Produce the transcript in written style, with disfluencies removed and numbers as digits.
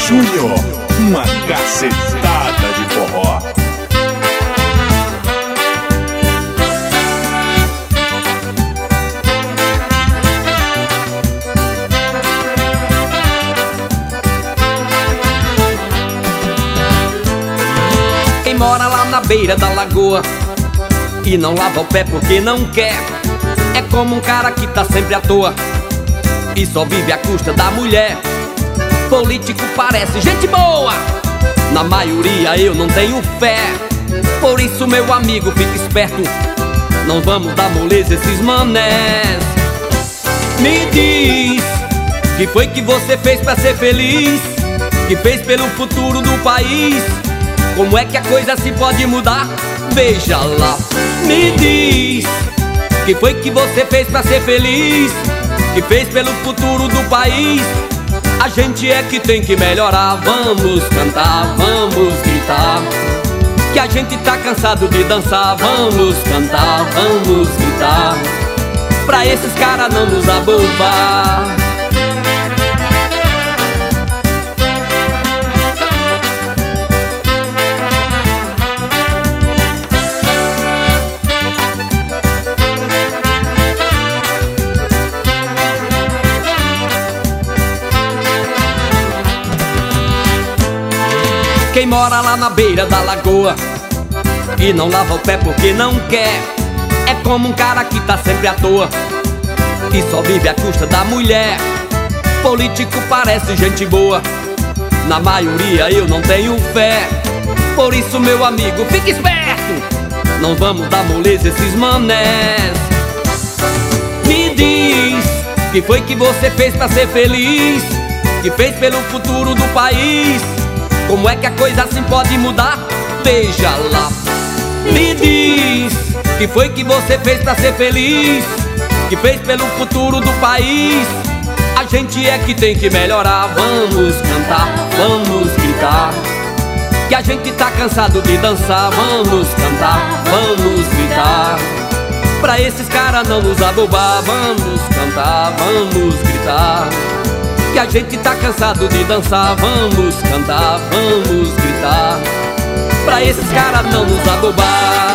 Júnior, uma cacetada de forró. Quem mora lá na beira da lagoa e não lava o pé porque não quer, é como um cara que tá sempre à toa e só vive à custa da mulher. Político parece gente boa, na maioria eu não tenho fé. Por isso, meu amigo, fique esperto, não vamos dar moleza a esses manés. Me diz, que foi que você fez pra ser feliz? Que fez pelo futuro do país? Como é que a coisa se pode mudar? Veja lá. Me diz, que foi que você fez pra ser feliz? Que fez pelo futuro do país? A gente é que tem que melhorar. Vamos cantar, vamos gritar, que a gente tá cansado de dançar. Vamos cantar, vamos gritar, pra esses caras não nos abobar. Quem mora lá na beira da lagoa e não lava o pé porque não quer, é como um cara que tá sempre à toa e só vive à custa da mulher. Político parece gente boa, na maioria eu não tenho fé. Por isso, meu amigo, fique esperto, não vamos dar moleza a esses manés. Me diz, que foi que você fez pra ser feliz? Que fez pelo futuro do país? Como é que a coisa assim pode mudar? Veja lá. Me diz, que foi que você fez pra ser feliz? Que fez pelo futuro do país? A gente é que tem que melhorar. Vamos cantar, vamos gritar, que a gente tá cansado de dançar. Vamos cantar, vamos gritar, pra esses caras não nos abobar. Vamos cantar, vamos gritar, que a gente tá cansado de dançar. Vamos cantar, vamos gritar, pra esses caras não nos abobar.